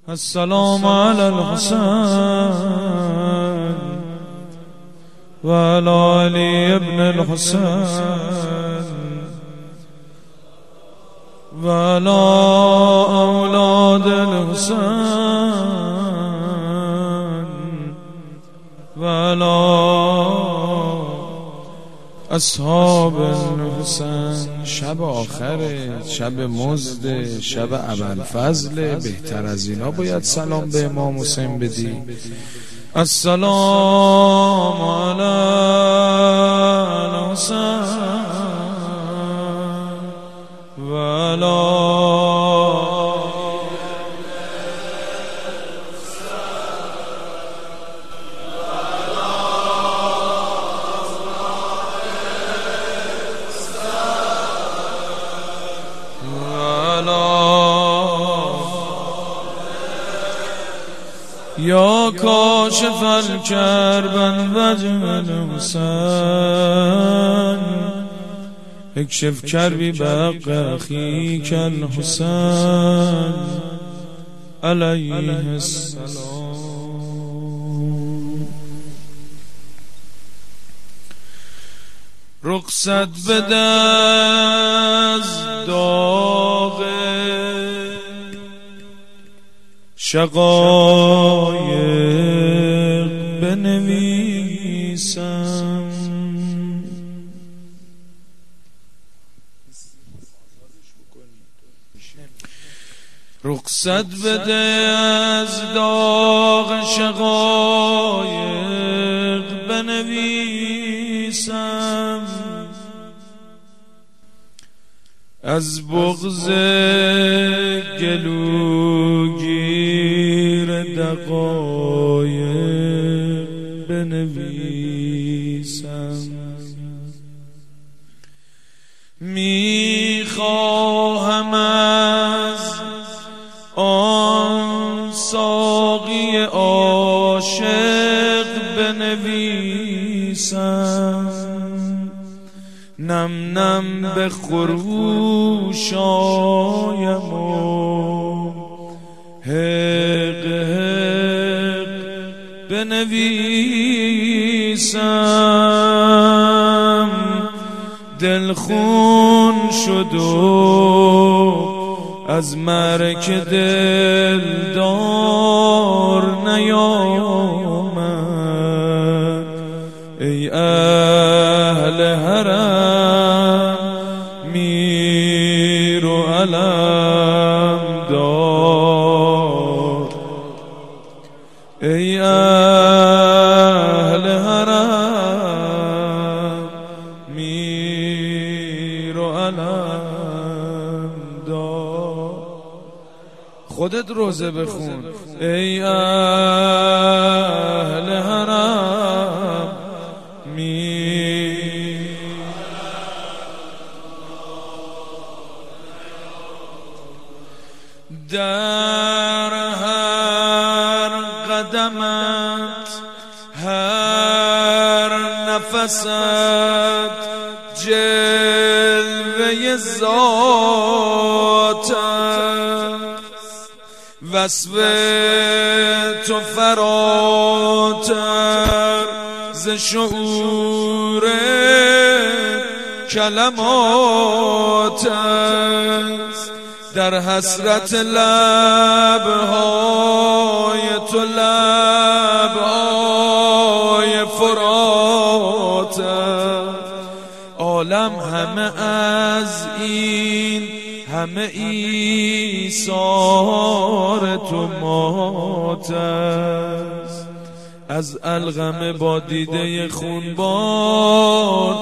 السلام على الحسين وعلى علي ابن الحسين وعلى أولاد الحسين وعلى اصحاب الحسین. شب آخره، شب مزد، شب ابوالفضل. بهتر از اینا باید سلام به امام حسین بدی. السلام علی الحسین و علی یا کاشف الکرب وجه الحسین اکشف کربی بحق اخیک الحسین علیه السلام. رخصت بده از داغ شقایق بنویسم، رخصت بده از داغ شقایق بنویسم، از بغض گلوگیر دقایق بنویسم. میخواهم از آن ساقی عاشق بنویسم، نم نم به خروشایم و حق حق بنویسم. دل خون شد و از مرک دلدار نیامد. ای اهل حرم میر و علم دار، ای اهل حرم میر و علم دار. خودت روزه بخون. ای اهل حرم در هر قدمت هر نفست جلوه ذات وصف تو فراتر ز شعور کلمات است. در حسرت لبهای تو لبهای فرات عالم همه از این همه ایثار تو مات است. از الغم با دیده خونبار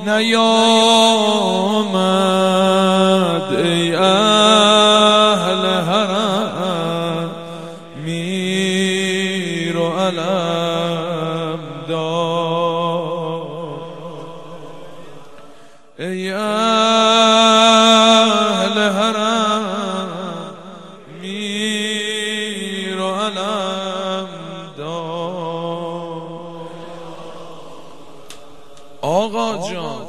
نیامد. ای اهل حرم میر و علم دار، ای اهل حرم میر و علم دار. آقا جان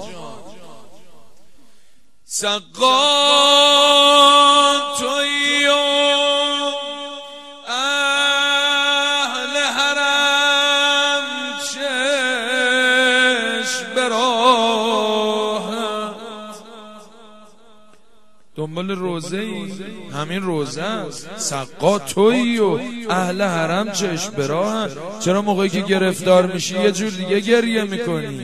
سقا تویی و دنبال روزه ای؟ همین روزه است. سقا تویی و اهل حرم چشم به راهن. چرا موقعی که گرفتار میشی یه جور دیگه گریه میکنی؟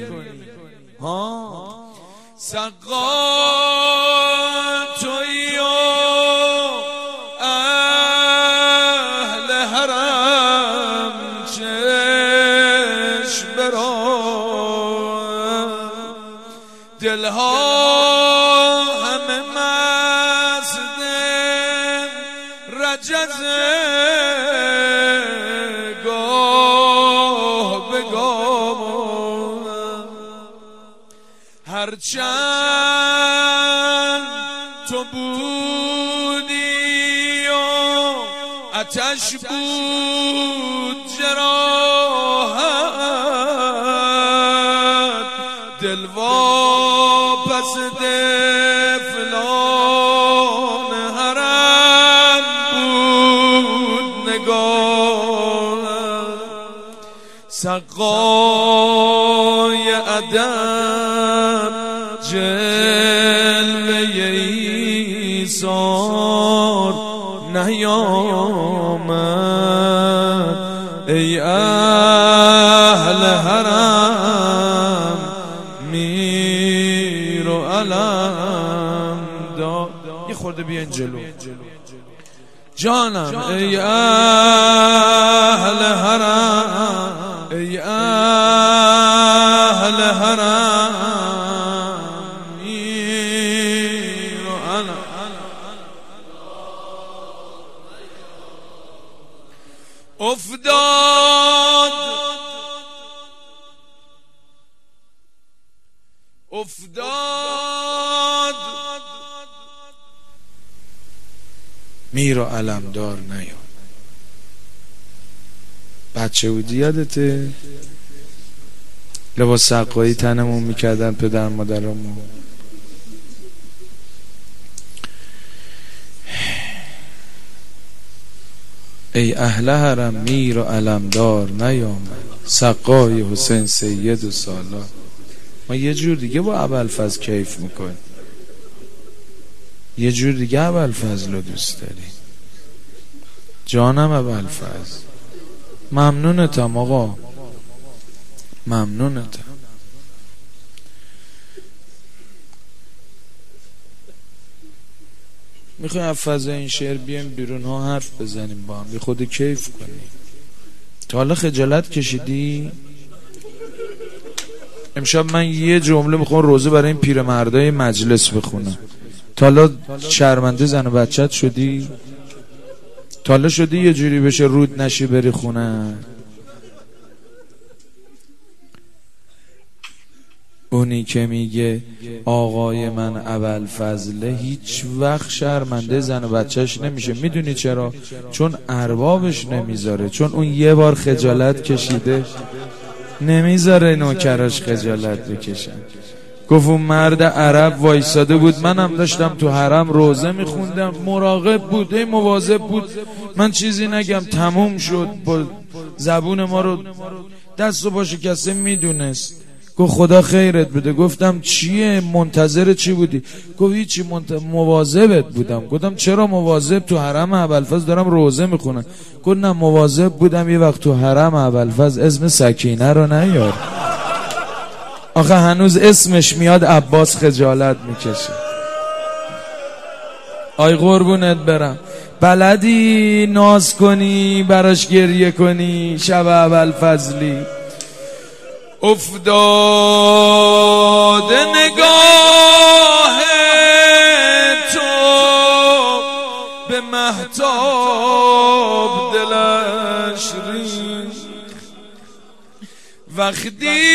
سقا تویی و اهل حرم چشم به راهن. دلها همه مست رجزه گاه به گاه، هرچند تو بودی و آتش بود جراحت، دل واپس فلان حرم بود نگاه. سقای ادب جلوه ایثار نیامد، ای اهل حرم میر و علم دار. یه خورده بیاین جلو جانم. ای اهل حرم، ای اهل حرم میر و علم. افتاد میر و علمدار نیام. بچه بودی یادته لباس سقایی تنمون میکردن پدر مادرمون؟ ای اهل حرم میر و علمدار نیامد، سقای حسین سید و سالار. ما یه جور دیگه با ابوالفضل کیف میکنیم، یه جور دیگه ابوالفضل رو دوست داریم. جانم ابوالفضل، ممنونتم آقا، ممنونتم. میخوایم از فضای این شعر بیایم بیرون ها حرف بزنیم با هم، بی خود کیف کنیم. تا حالا خجالت کشیدی؟ امشب من یه جمله میخوام روزه برای این پیرمردای مجلس بخونم. تا حالا شرمنده زن و بچت شدی؟ تا حالا شدی یه جوری بشه رود نشی بری خونه؟ اونی که میگه آقای من ابوالفضله هیچ وقت شرمنده زن و بچهش نمیشه. میدونی چرا؟ چون اربابش نمیذاره، چون اون یه بار خجالت کشیده نمیذاره نوکراش خجالت بکشن. گفت اون مرد عرب وایساده بود، منم داشتم تو حرم روزه میخوندم، مراقب بود، مواظب بود، من چیزی نگم، تموم شد. با زبون ما رو دست و پا شکسته میدونست. گفت خدا خیرت بده. گفتم چیه؟ منتظر چی بودی؟ گفت هیچی، مواظبت بودم. گفتم چرا مواظب؟ تو حرم ابوالفضل دارم روزه میخونم. گفت نه مواظب بودم یه وقت تو حرم ابوالفضل اسم سکینه رو نیار. آخه هنوز اسمش میاد عباس خجالت میکشه. آی قربونت برم، بلدی ناز کنی براش گریه کنی شب ابوالفضلی؟ افتاد نگاه تو به مهتاب دلش ریخت، وقتی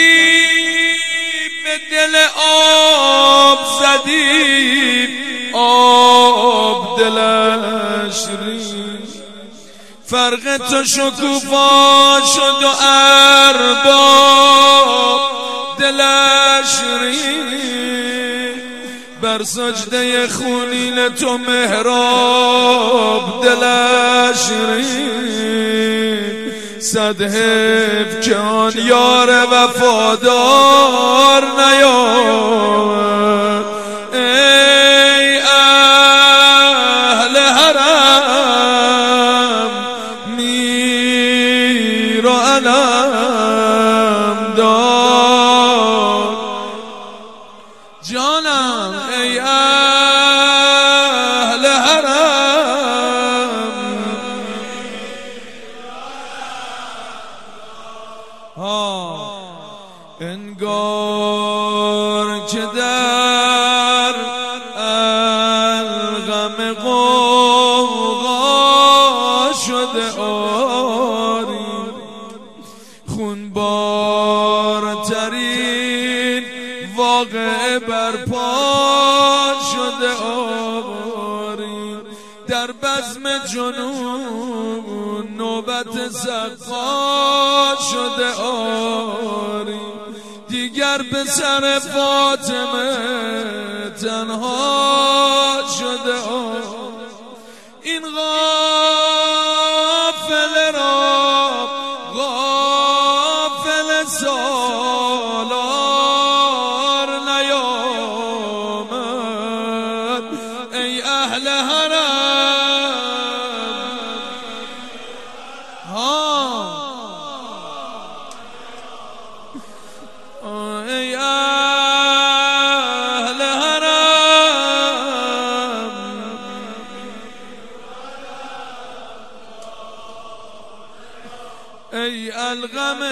به دل آب زدی آب دلش ریخت. فرق تو شکوفا شد و ارباب دلش ریخت، بر سجده خونین تو محراب دلش ریخت. صد حیف که آن یار وفادار نیامد، ای شده آری، خونبارترین واقعه برپا شده آری، در بزم جنون نوبت سقا شده آری، دیگر به سر فاطمه تنها شده آری. این غافل را غافل سالار نیامد، ای اهل حرم ای اهل حرم ای الغم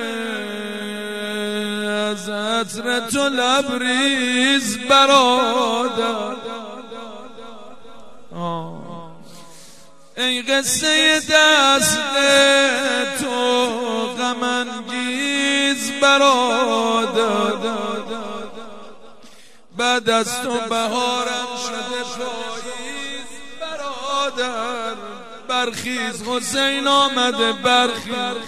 از عطر تو لبریز برادر، ای قصه دست تو غم انگیز برادر، بعد از تو بهارم شده پاییز برادر، برخیز حسین آمده برخیز،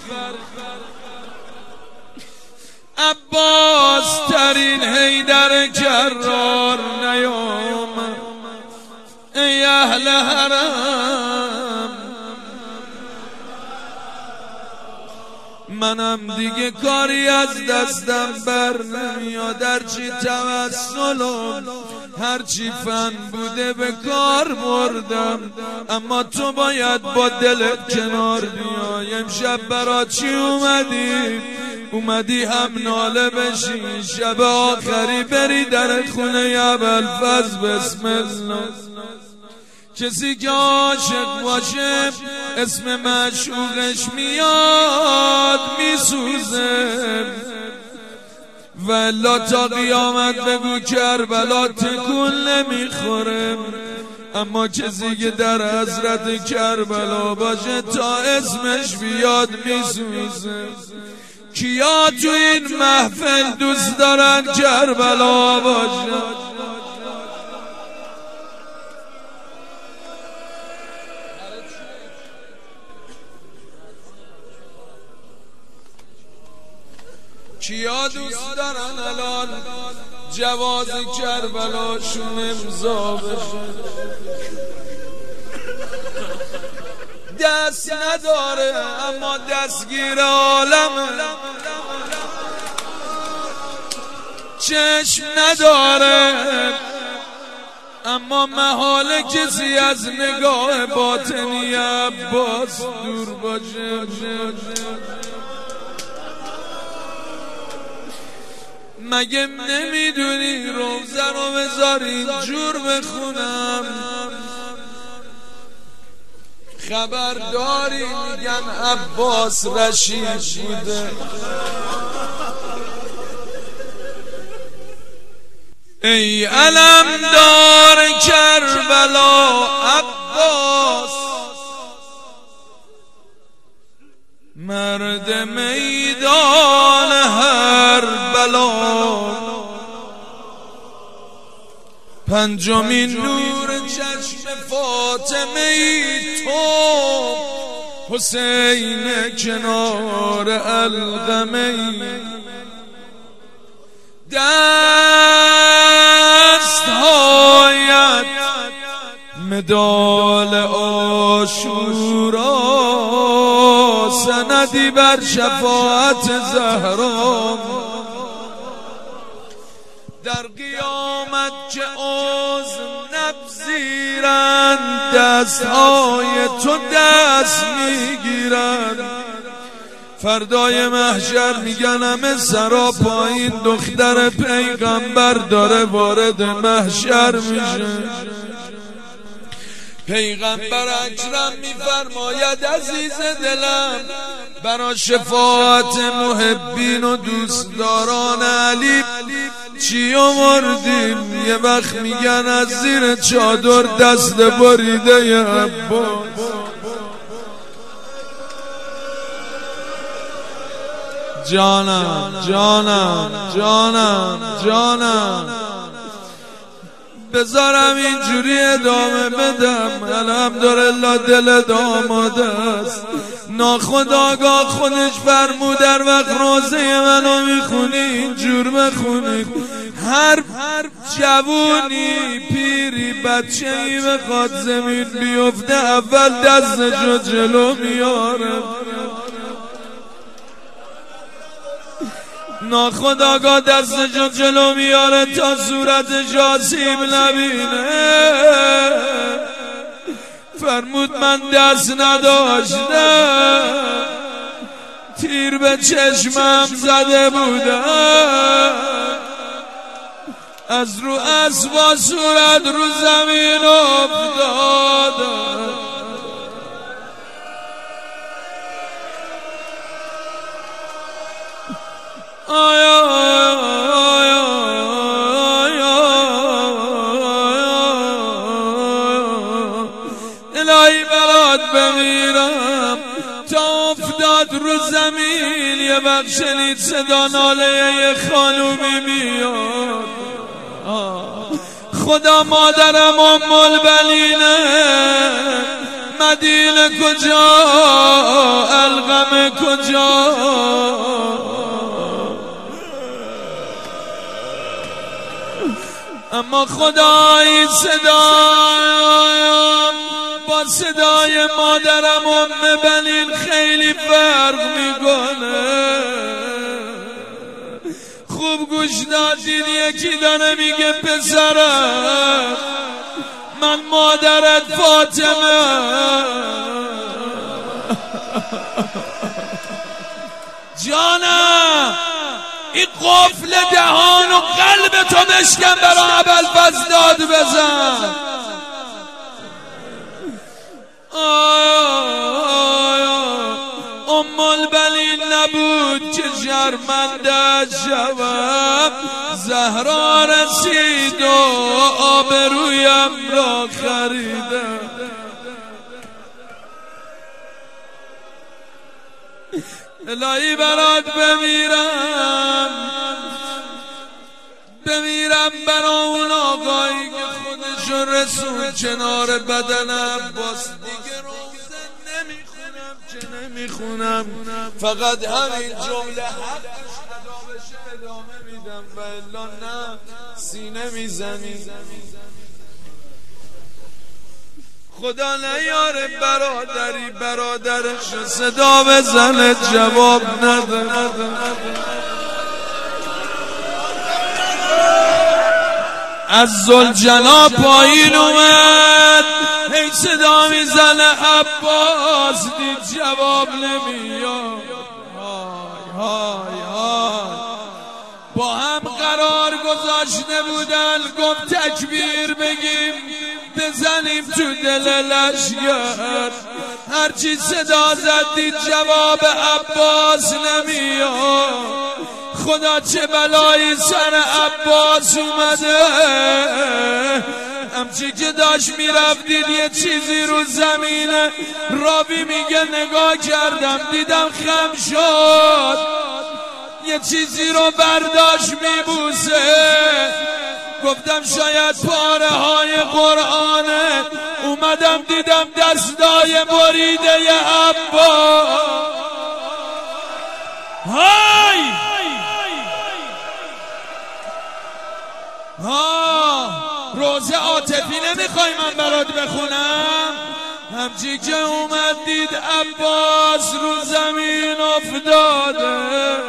عباس ترین حیدر کرار نیامد، ای اهل حرم منم دیگه کاری از دستم بر نمیاد، هرچی توسلم هرچی فن بوده به کار بردم، اما تو باید با دلت کنار بیای. امشب برا چی اومدی هم ناله بشی، شب آخری بری در خونه ابوالفضل بسم الله. کسی که عاشق باشه اسم معشوقش میاد میسوزه، والا تا قیامت بگو کربلا تکون نمیخوره، اما کسی که در حضرت کربلا باشه تا اسمش بیاد میسوزه. کیا تو این محفل دوست دارن کربلا باشه؟ کیا دوست دارن الان جواز کربلاشون امضا بشه؟ دست نداره اما دستگیر عالمه، چشم نداره اما محال کسی از نگاه باطنی عباس دور باشه. مگه نمیدونی روزه رو بذاری جور بخونم؟ خبرداری میگن عباس رشید بوده. ای علمدار کربلا عباس، مرد میدان هر بلا، پنجمین نور چشم فاطمه ای تو، حسین کنار القمه ای، دستهایت مدال عاشورا، سندی بر شفاعت زهرا، در قیامت که عزم نپذیرند دستهای تو دست میگیرند، فردای محشر میگن همه سرا پایین، دختر پیغمبر داره وارد محشر میشه. پیغمبر اکرم میفرماید عزیز دلم برا شفاعت محبین و دوستداران علی چی آوردیم؟ یه وقت میگن از زیر چادر دست بریده عباس، جانم جانم جانم جانم بذارم اینجوری ادامه بدم. الحمدلله دل داماده است. ناخودآگاه خودش فرمود در وقت روزه منو میخونی اینجور بخونید. هر جوونی پیری بچه‌ای بخواد زمین بیفته اول دستشو جلو میاره. ناخودآگاه دستشو جلو میاره تا صورتش آسیب نبینه. فرمود من دست نداشتم، تیر به چشمم زده بودم، از رو اسبا صورت رو زمین افتادم. آیا الهی برات بمیرم. تا افتاد رو زمین یه وقت شنید صدا ناله یه خانومی میاد. خدا مادرم ام البنینه، مدینه کجا، القمه کجا. اما خدای صدایم با صدای مادرم ام بنین خیلی فرق میکنه. خوب گوش دادید یکی داره میگه پسرم من مادرت فاطمه. جانم این قفل دهان و قلب تو بشکن برای ابوالفضل داد بزن. ام البنین نبود که شرمنده شوم، زهرا رسید و آبرویم را خریدم. الهی برات بمیرم برا اون آقایی که خودشو رسون کنار بدن عباس. دیگه روزه نمیخونم چه نمیخونم، فقط همین جمله حقش ادا بشه ادامه میدم و الا نه سینه میزنی. خدا نیاره برادری برادرش صدا بزنه جواب نده. از زلجنا پایین اومد هی صدا میزنه عباس، دید جواب نمیاد. با هم قرار گذاشته بودن گفت تکبیر بگیم بزنیم تو دل لشگر. هرچی صدا زد دید جواب عباس نمیاد. خدا چه بلایی سر عباس اومده. همچی که داشت میرفت دید یه چیزی رو زمینه. راوی میگه نگاه کردم دیدم خم شد، یه چیزی رو برداشت میبوسه. گفتم شاید پاره های قرآنه. اومدم دیدم دستای بریده ی عباس. های روزه عاطفی نمیخوای من برات بخونم؟ همچی که اومد دید عباس رو زمین افتاده،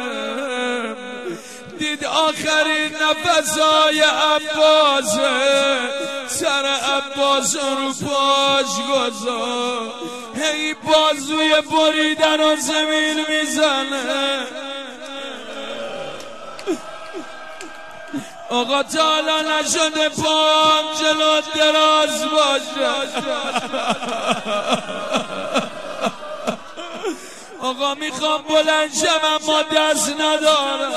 دید آخرین نفسای عباس، سر عباس رو پاش گذار، هی بازوی بریدن و زمین میزنه. آقا تا حالا نشده پام جلو دراز باشه. آقا میخوام بلند شم اما دست ندارم.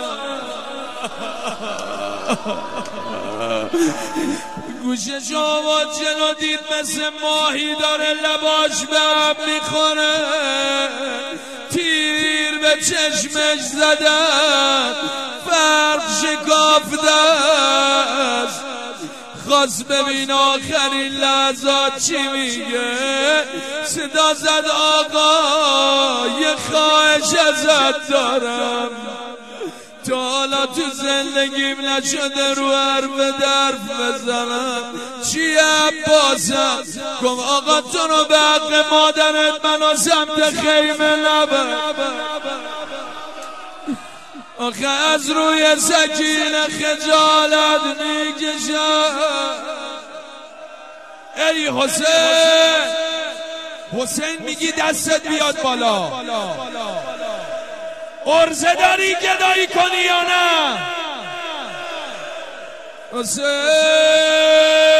گوشش آواز جلو دید مثل ماهی داره لباش به هم میخوره. تیر به چشمش زدن فرق شکافته است خواست ببین آخرین لحظات چی میگه صدا زد آقا یه خواهش ازت دارم تا حالا تو زندگیم نشده رو حرف درف بزنم چی عباسم گم آقا تو رو به حق مادرت منو سمت خیمه نبر آخه از روی سکینه خجالت میکشم ای حسین میگی دستت بیاد بالا عرضه داری گدایی کنی یا نه حسین